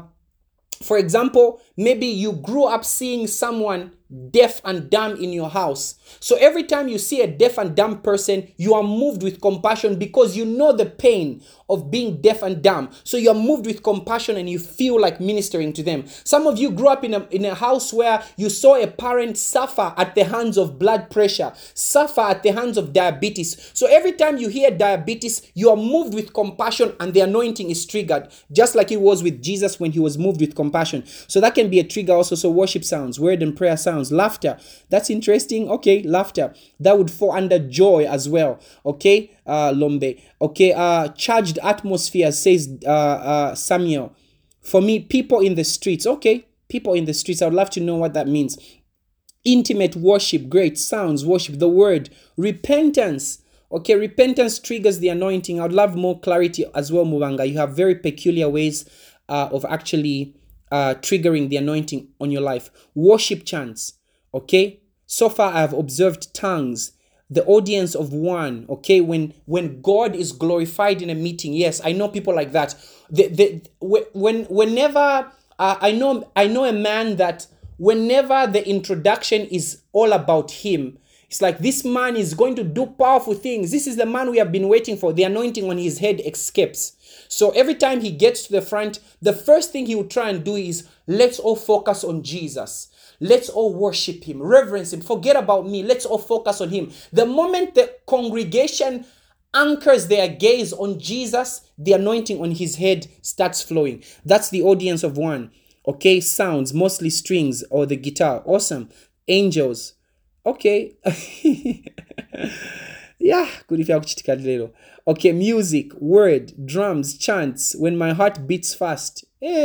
A: for example, maybe you grew up seeing someone deaf and dumb in your house. So every time you see a deaf and dumb person, you are moved with compassion because you know the pain of being deaf and dumb. So you are moved with compassion and you feel like ministering to them. Some of you grew up in a house where you saw a parent suffer at the hands of blood pressure, suffer at the hands of diabetes. So every time you hear diabetes, you are moved with compassion and the anointing is triggered, just like it was with Jesus when he was moved with compassion. So that can be a trigger also. So worship sounds, word and prayer sounds. Laughter, that's interesting. Okay, laughter, that would fall under joy as well. Okay, Lombe. Okay, charged atmosphere, says Samuel. For me, people in the streets. Okay, people in the streets, I would love to know what that means. Intimate worship, great sounds, worship, the word, repentance. Okay, repentance triggers the anointing. I would love more clarity as well, Muvanga. You have very peculiar ways of actually triggering the anointing on your life. Worship chants. Okay, so far I've observed tongues, the audience of one. Okay, when God is glorified in a meeting. Yes, I know people like that. Whenever I know a man that whenever the introduction is all about him, it's like, this man is going to do powerful things. This is the man we have been waiting for. The anointing on his head escapes. So every time he gets to the front, the first thing he will try and do is, let's all focus on Jesus. Let's all worship him, reverence him, forget about me. Let's all focus on him. The moment the congregation anchors their gaze on Jesus, the anointing on his head starts flowing. That's the audience of one. Okay, sounds, mostly strings or the guitar. Awesome. Angels. Okay. Yeah, kulifika kuchitika lelo. Okay, music, word, drums, chants. When my heart beats fast.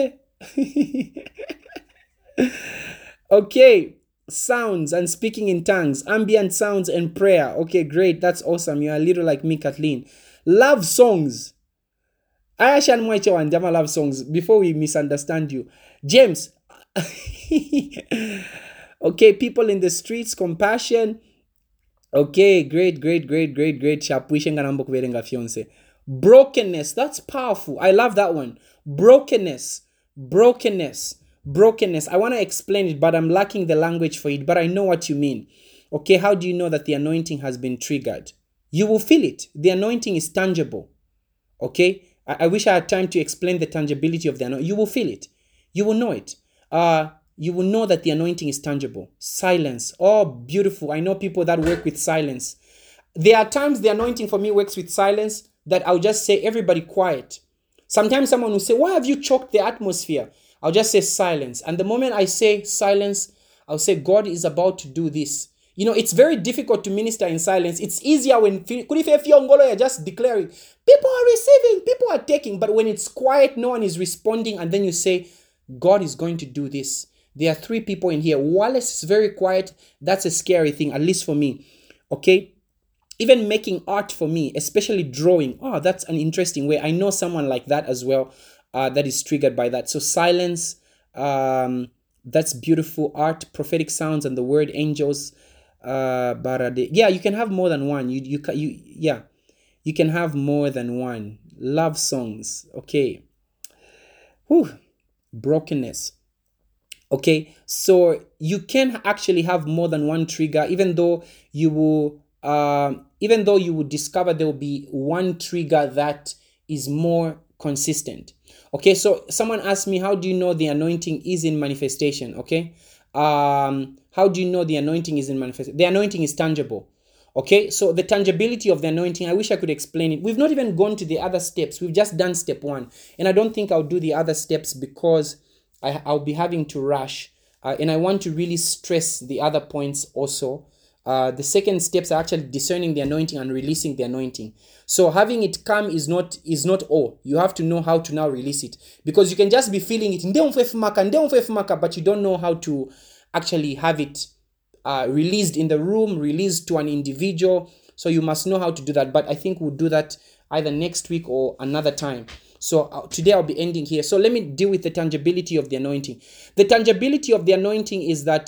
A: Okay, sounds and speaking in tongues, ambient sounds and prayer. Okay, great. That's awesome. You're a little like me, Kathleen. Love songs. Ayashan Mwaiche Wanjama love songs. Before we misunderstand you. James. Okay, people in the streets, compassion. Okay, great. Shapuishenga nambo kuverenga fiance. Brokenness. That's powerful. I love that one. Brokenness. I want to explain it, but I'm lacking the language for it. But I know what you mean. Okay, how do you know that the anointing has been triggered? You will feel it. The anointing is tangible. Okay, I wish I had time to explain the tangibility of the anointing. You will feel it. You will know it. You will know that the anointing is tangible. Silence. Oh, beautiful. I know people that work with silence. There are times the anointing for me works with silence that I'll just say, everybody quiet. Sometimes someone will say, why have you choked the atmosphere? I'll just say silence. And the moment I say silence, I'll say, God is about to do this. You know, it's very difficult to minister in silence. It's easier when you're just declaring, people are receiving, people are taking. But when it's quiet, no one is responding. And then you say, God is going to do this. There are 3 people in here. Wallace is very quiet. That's a scary thing, at least for me. Okay? Even making art for me, especially drawing. Oh, that's an interesting way. I know someone like that as well that is triggered by that. So silence, that's beautiful. Art, prophetic sounds, and the word angels. Yeah, you can have more than one. You can have more than one. Love songs. Okay. Whew. Brokenness. Okay, so you can actually have more than one trigger, even though you will discover there will be one trigger that is more consistent. Okay, so someone asked me, how do you know the anointing is in manifestation? Okay, how do you know the anointing is in manifestation? The anointing is tangible. Okay, so the tangibility of the anointing, I wish I could explain it. We've not even gone to the other steps. We've just done step 1, and I don't think I'll do the other steps because I'll be having to rush, and I want to really stress the other points also. The second steps are actually discerning the anointing and releasing the anointing. So having it come is not all. You have to know how to now release it, because you can just be feeling it, but you don't know how to actually have it released in the room, released to an individual. So you must know how to do that. But I think we'll do that either next week or another time. So today I'll be ending here. So let me deal with the tangibility of the anointing. The tangibility of the anointing is that,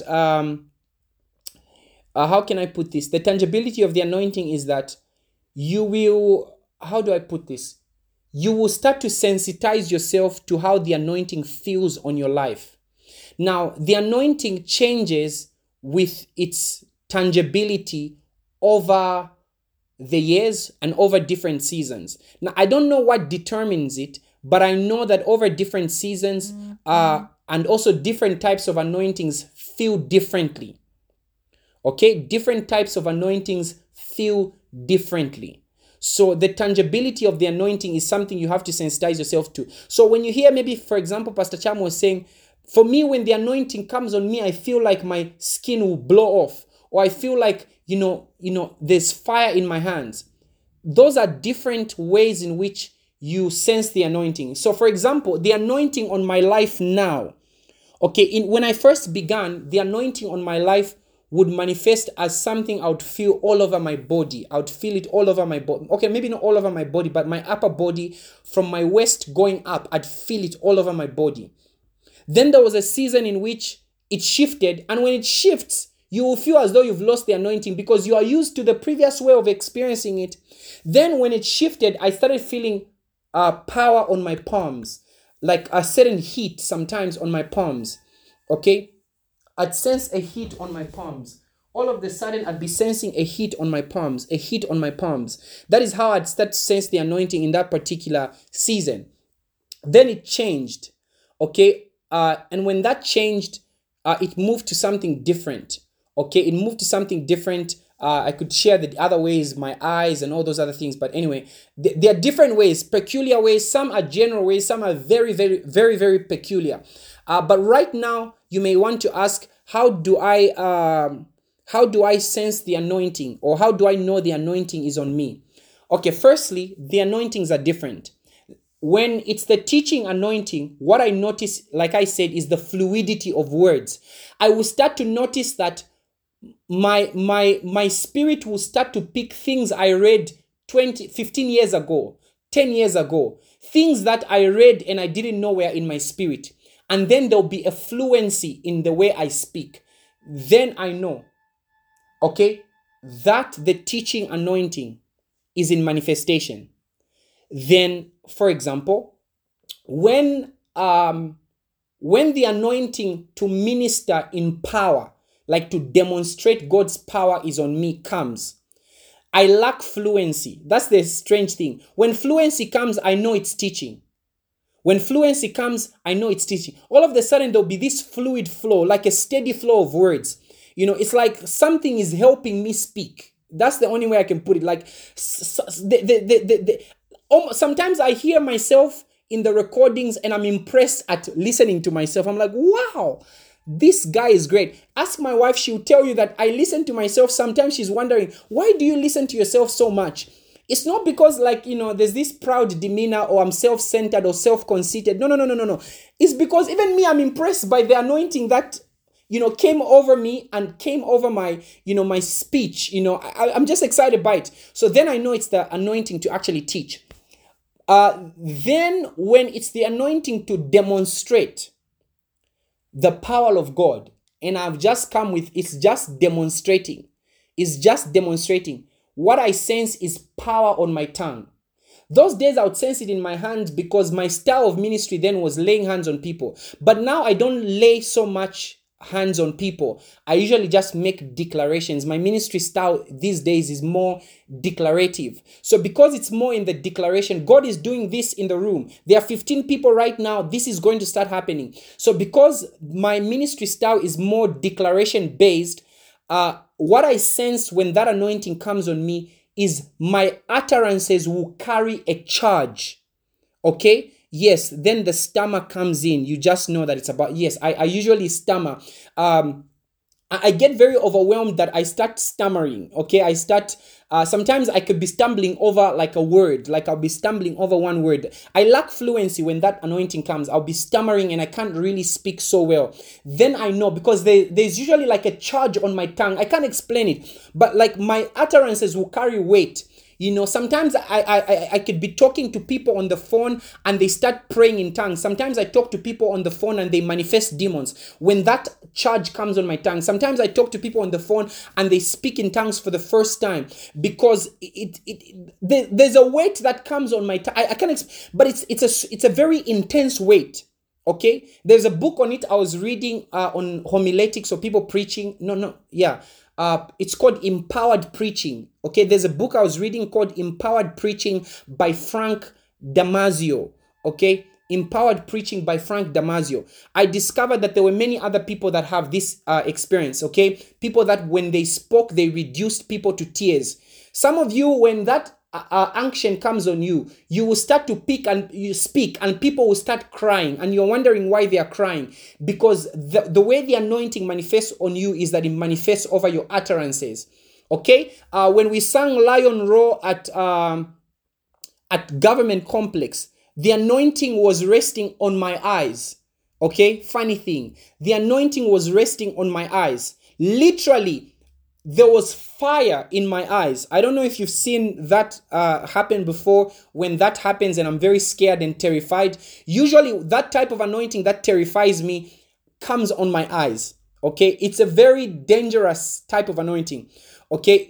A: how can I put this? The tangibility of the anointing is that you will, how do I put this? You will start to sensitize yourself to how the anointing feels on your life. Now, the anointing changes with its tangibility over the years and over different seasons. Now, I don't know what determines it, but I know that over different seasons and also different types of anointings feel differently. Okay, different types of anointings feel differently. So the tangibility of the anointing is something you have to sensitize yourself to. So when you hear, maybe, for example, Pastor Cham was saying, for me, when the anointing comes on me, I feel like my skin will blow off, or I feel like, there's fire in my hands. Those are different ways in which you sense the anointing. So, for example, the anointing on my life now, okay, when I first began, the anointing on my life would manifest as something I would feel all over my body. I would feel it all over my body. Okay, maybe not all over my body, but my upper body, from my waist going up, I'd feel it all over my body. Then there was a season in which it shifted, and when it shifts, you will feel as though you've lost the anointing because you are used to the previous way of experiencing it. Then when it shifted, I started feeling power on my palms, like a certain heat sometimes on my palms. Okay, I'd sense a heat on my palms. All of a sudden, I'd be sensing a heat on my palms, a heat on my palms. That is how I'd start to sense the anointing in that particular season. Then it changed. Okay, and when that changed, it moved to something different. Okay, it moved to something different I could share the other ways, my eyes and all those other things. But anyway, there are different ways, peculiar ways. Some are general ways. Some are very, very, very, very peculiar. But right now, you may want to ask, how do I sense the anointing, or how do I know the anointing is on me? Okay, firstly, the anointings are different. When it's the teaching anointing, what I notice, like I said, is the fluidity of words. I will start to notice that my spirit will start to pick things I read 15 years ago, 10 years ago, things that I read and I didn't know were in my spirit. And then there'll be a fluency in the way I speak. Then I know, okay, that the teaching anointing is in manifestation. Then, for example, when the anointing to minister in power, like to demonstrate God's power is on me, comes, I lack fluency. That's the strange thing. When fluency comes, I know it's teaching. When fluency comes, I know it's teaching. All of a sudden, there'll be this fluid flow, like a steady flow of words. It's like something is helping me speak. That's the only way I can put it. Like, sometimes I hear myself in the recordings and I'm impressed at listening to myself. I'm like, wow, this guy is great. Ask my wife, she'll tell you that I listen to myself. Sometimes she's wondering, why do you listen to yourself so much? It's not because there's this proud demeanor or I'm self-centered or self-conceited. No. It's because even me, I'm impressed by the anointing that, came over me and came over my, my speech. I'm just excited by it. So then I know it's the anointing to actually teach. Then when it's the anointing to demonstrate the power of God, and I've just come with, it's just demonstrating. What I sense is power on my tongue. Those days I would sense it in my hands because my style of ministry then was laying hands on people. But now I don't lay so much hands on people. I usually just make declarations. My ministry style these days is more declarative. So because it's more in the declaration, God is doing this in the room. There are 15 people right now. This is going to start happening. So because my ministry style is more declaration based, what I sense when that anointing comes on me is my utterances will carry a charge. Okay? Yes, then the stammer comes in. You just know that it's about, yes, I usually stammer. I get very overwhelmed that I start stammering. Okay, I start, sometimes I could be stumbling over like a word, like I'll be stumbling over one word. I lack fluency when that anointing comes. I'll be stammering and I can't really speak so well. Then I know because there's usually like a charge on my tongue. I can't explain it, but like my utterances will carry weight. Sometimes I could be talking to people on the phone and they start praying in tongues. Sometimes I talk to people on the phone and they manifest demons when that charge comes on my tongue. Sometimes I talk to people on the phone and they speak in tongues for the first time because there's a weight that comes on my tongue. I can't but it's a very intense weight. Okay, there's a book on it I was reading on homiletics or people preaching. It's called Empowered Preaching. Okay, there's a book I was reading called Empowered Preaching by Frank Damasio. Okay, Empowered Preaching by Frank Damasio. I discovered that there were many other people that have this experience. Okay, people that when they spoke, they reduced people to tears. Some of you, when that unction comes on you, you will start to pick and you speak and people will start crying and you're wondering why they are crying because the way the anointing manifests on you is that it manifests over your utterances. Okay, when we sang Lion Roar at Government Complex, the anointing was resting on my eyes. Okay, funny thing, the anointing was resting on my eyes. Literally, there was fire in my eyes. I don't know if you've seen that happen before. When that happens and I'm very scared and terrified, usually that type of anointing that terrifies me comes on my eyes. Okay, it's a very dangerous type of anointing. Okay,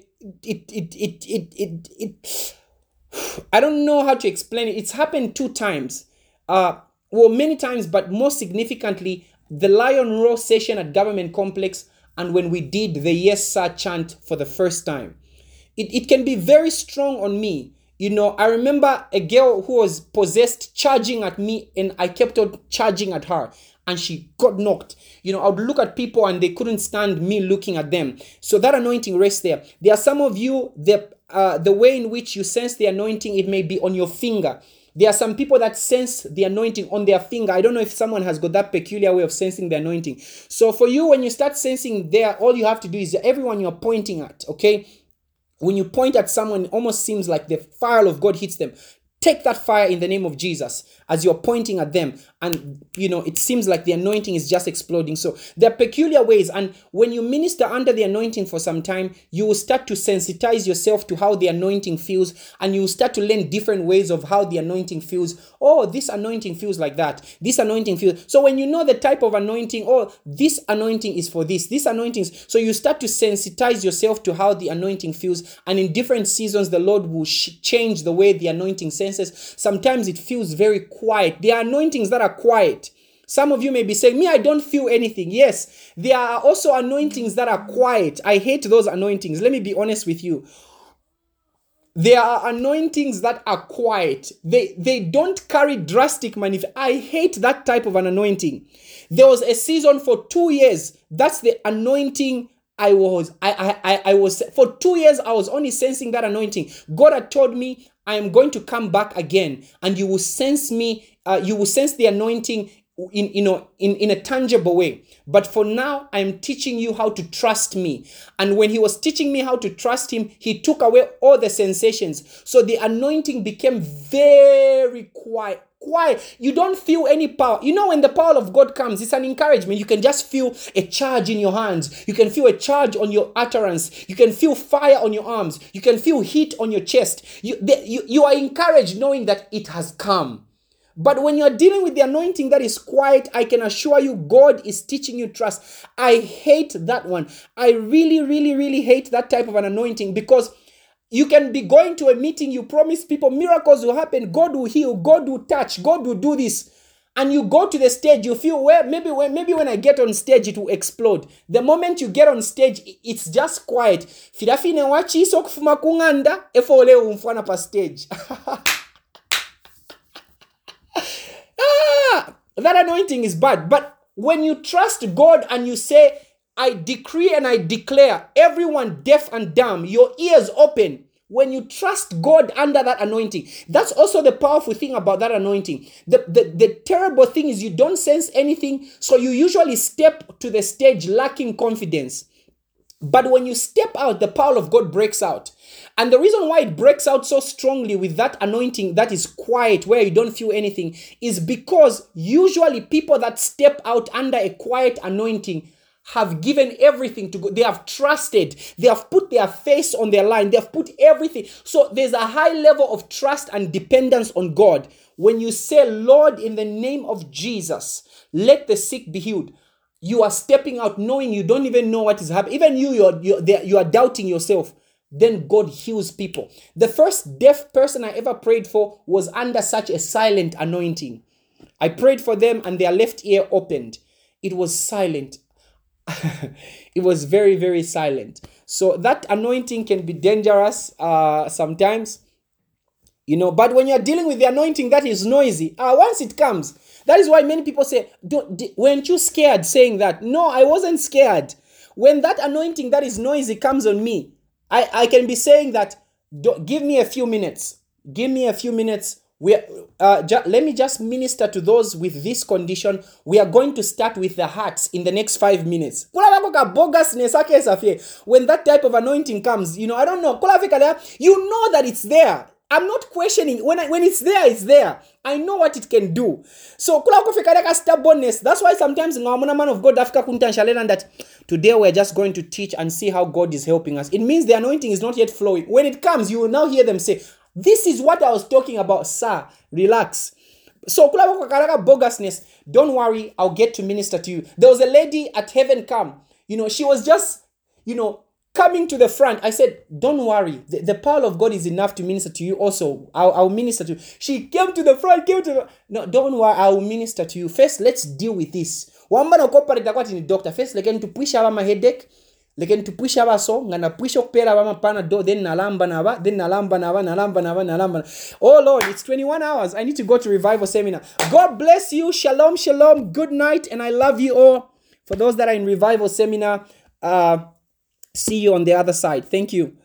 A: I don't know how to explain it. It's happened 2 times. Many times, but most significantly, the Lion Roar session at Government Complex. And when we did the Yes Sir chant for the first time, it can be very strong on me. I remember a girl who was possessed charging at me and I kept on charging at her. and she got knocked. I would look at people and they couldn't stand me looking at them. So that anointing rests there. There are some of you, the way in which you sense the anointing, it may be on your finger. There are some people that sense the anointing on their finger. I don't know if someone has got that peculiar way of sensing the anointing. So for you, when you start sensing there, all you have to do is everyone you're pointing at, okay? When you point at someone, it almost seems like the fire of God hits them. Take that fire in the name of Jesus as you're pointing at them. And, it seems like the anointing is just exploding. So there are peculiar ways. And when you minister under the anointing for some time, you will start to sensitize yourself to how the anointing feels. And you will start to learn different ways of how the anointing feels. Oh, this anointing feels like that. This anointing feels. So when you know the type of anointing, this anointing is for this. This anointing is. So you start to sensitize yourself to how the anointing feels. And in different seasons, the Lord will change the way the anointing senses. Sometimes it feels very quiet. There are anointings that are quiet. Some of you may be saying, I don't feel anything. Yes, there are also anointings that are quiet. I hate those anointings. Let me be honest with you. There are anointings that are quiet. They don't carry drastic manifestation. I hate that type of an anointing. There was a season for 2 years. That's the anointing I was for 2 years. I was only sensing that anointing. God had told me, I am going to come back again, and you will sense me. You will sense the anointing in a tangible way. But for now, I am teaching you how to trust me. And when he was teaching me how to trust him, he took away all the sensations. So the anointing became very quiet. You don't feel any power. When the power of God comes, it's an encouragement. You can just feel a charge in your hands. You can feel a charge on your utterance. You can feel fire on your arms. You can feel heat on your chest. You are encouraged knowing that it has come. But when you're dealing with the anointing that is quiet, I can assure you God is teaching you trust. I hate that one. I really, really, really hate that type of an anointing, because you can be going to a meeting, you promise people miracles will happen, God will heal, God will touch, God will do this. And you go to the stage, you feel, maybe when I get on stage, it will explode. The moment you get on stage, it's just quiet. Firafine wachi iso kufuma kunganda, efo ole umfwana pa stage. That anointing is bad. But when you trust God and you say, I decree and I declare, everyone deaf and dumb, your ears open. When you trust God under that anointing, that's also the powerful thing about that anointing. The terrible thing is you don't sense anything, so you usually step to the stage lacking confidence. But when you step out, the power of God breaks out. And the reason why it breaks out so strongly with that anointing that is quiet, where you don't feel anything, is because usually people that step out under a quiet anointing have given everything to God. They have trusted. They have put their face on their line. They have put everything. So there's a high level of trust and dependence on God. When you say, Lord, in the name of Jesus, let the sick be healed, you are stepping out knowing you don't even know what is happening. Even you are doubting yourself. Then God heals people. The first deaf person I ever prayed for was under such a silent anointing. I prayed for them and their left ear opened. It was silent. It was very, very silent. So that anointing can be dangerous sometimes, but when you're dealing with the anointing that is noisy, once it comes, that is why many people say, weren't you scared saying that? No, I wasn't scared. When that anointing that is noisy comes on me, I can be saying that, give me a few minutes. Give me a few minutes. Let me just minister to those with this condition. We are going to start with the hearts in the next 5 minutes. When that type of anointing comes, I don't know. You know that it's there. I'm not questioning. When it's there, it's there. I know what it can do. So stubbornness. That's why sometimes man of God that today we're just going to teach and see how God is helping us. It means the anointing is not yet flowing. When it comes, you will now hear them say, this is what I was talking about, sir. Relax. So bogusness. Don't worry, I'll get to minister to you. There was a lady at Heaven Come. She was just, coming to the front. I said, don't worry. The power of God is enough to minister to you also. I'll minister to you. She came to the front, no, don't worry, I will minister to you. First, let's deal with this. Doctor, first, again, to push out my headache. leke ntupwisha abaso nga napwisha okupera abamapana do then nalamba naba oh Lord, it's 21 hours. I need to go to revival seminar. God bless you. Shalom, shalom. Good night, and I love you all. For those that are in revival seminar, see you on the other side. Thank you.